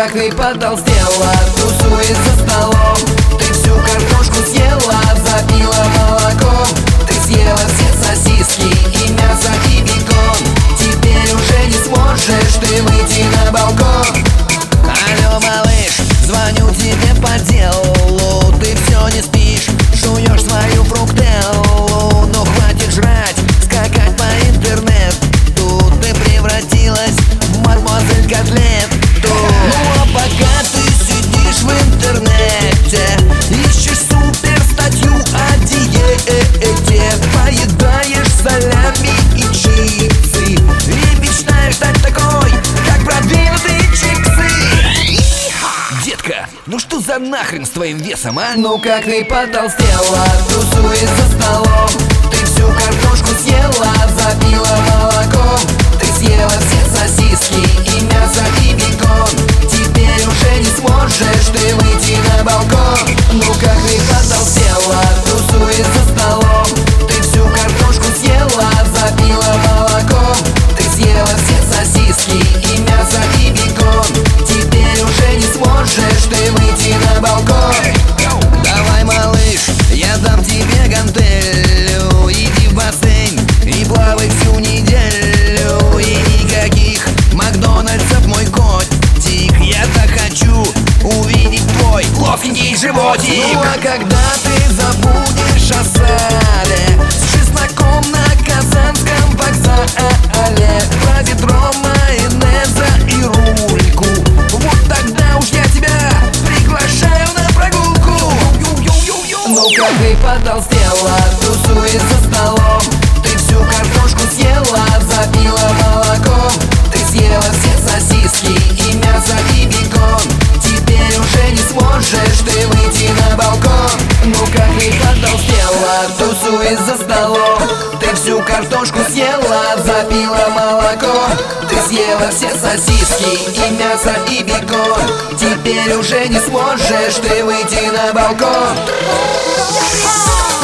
как ты потолстела, тусуясь за столом. Ты всю картошку съела, запила молоком. Ты съела все сосиски и мясо, и бекон. Теперь уже не сможешь ты выйти на балкон. Алло, малыш, звоню тебе по делу. Ты все не спишь, жуешь свою фруктеллу. Ну хватит жрать, скакать по интернету. Ты превратилась в мадемуазель Котлету. Ну а пока ты сидишь в интернете, ищешь супер статью о диете, поедаешь солями и чипсы и мечтаешь стать такой, как продвинутые чиксы. Детка, ну что за нахрен с твоим весом, а? Ну как ты потолстела, тусуясь за столом. Ты всю картошку съела, запила молоком. Ты съела все сосиски и мясо, и бекон. Теперь уже не сможешь ты выйти на балкон. Ну как ты потолстела, тусуясь за столом. Ты всю картошку съела, запила молоком. Ты съела все сосиски и мясо, и бекон. Теперь уже не сможешь ты выйти на балкон. Давай, малыш, я дам тебе гантелью. Иди в бассейн и плавай всю неделю. И никаких Макдональдсов, мой котик. Я так хочу увидеть твой плоскенький животик. Ну а когда ты забудешь о сале с чесноком на Казанском вокзале, про ведро майонеза и рульку, вот тогда уж я тебя приглашаю на прогулку. Ну как ты потолстела, тусуясь за столом. Ты всю картошку съела, запила молоком. Ты съела все сосиски и мясо, и бекон. Теперь уже не сможешь ты выйти на балкон. Ну как ты потолстела, тусуясь за столом. Ты всю картошку съела, запила молоком. Ты съела все сосиски и мясо, и бекон. Теперь уже не сможешь ты выйти на балкон.